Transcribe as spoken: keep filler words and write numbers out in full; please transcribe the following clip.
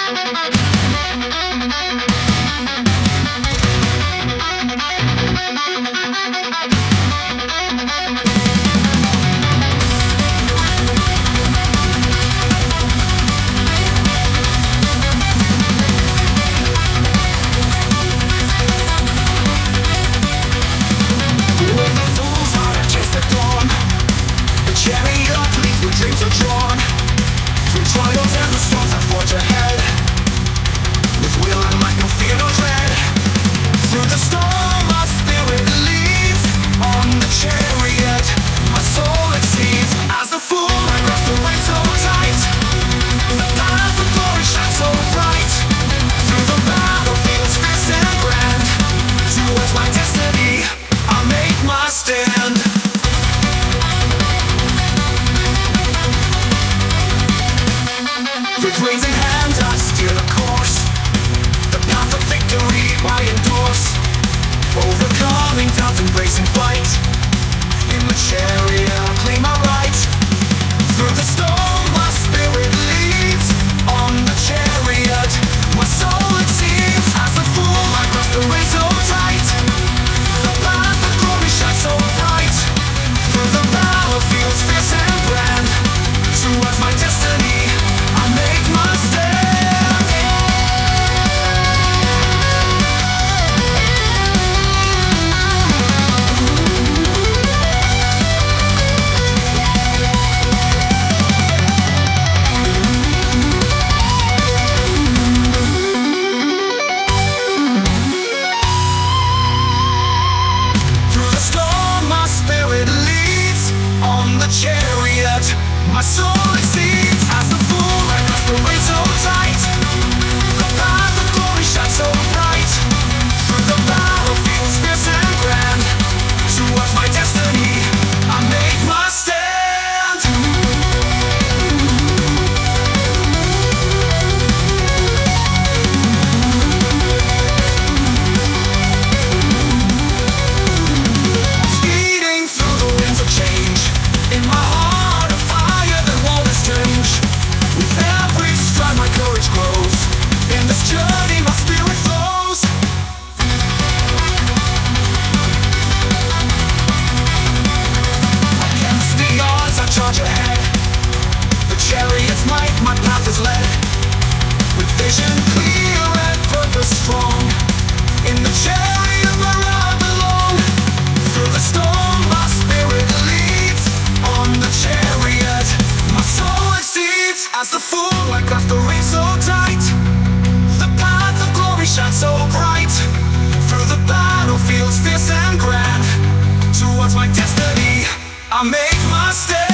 Dreams are drawn through trials and the storms that forge ahead. With will and might, no fear, no dread. Through the storm, my spirit leads. On the chariot, my soul exceeds. As the fool, I grasp the reins so tight. The path of glory shines so bright. Through the battlefields fierce and grand. Towards my destiny, I make my stand. With reins in hand, I steer the course. The path of victory I endorse. Overcoming doubts, embracing fight. In the chariot, I claim my right. Through the storm, my spirit leads. On the chariot, my soul exceeds. As a fool, I grasp the reins so tight. The path of glory shines so bright. Through the battlefields fierce and grand. Towards my destiny, I make my stand. Through the storm, my spirit leads. On the chariot, my soul exceeds. As the fool, I grasp the reins so tight. The path of glory shines so bright. Through the battlefields fierce and grand. Towards my destiny, I make my stand. Speeding through the winds of change. In my heart, a fire that won't be strange. With every stride, my courage grows. In this journey, my spirit flows. Against the odds, I charge ahead. The chariot's might, my path is led. With vision clear and purpose strong. In the chariot where I belong. Through the storm, my spirit leads. On the chariot, my soul exceeds. As the fool, I grasp the reins so tight. The path of glory shines so bright. Through the battlefields fierce and grand. Towards my destiny, I make my stand.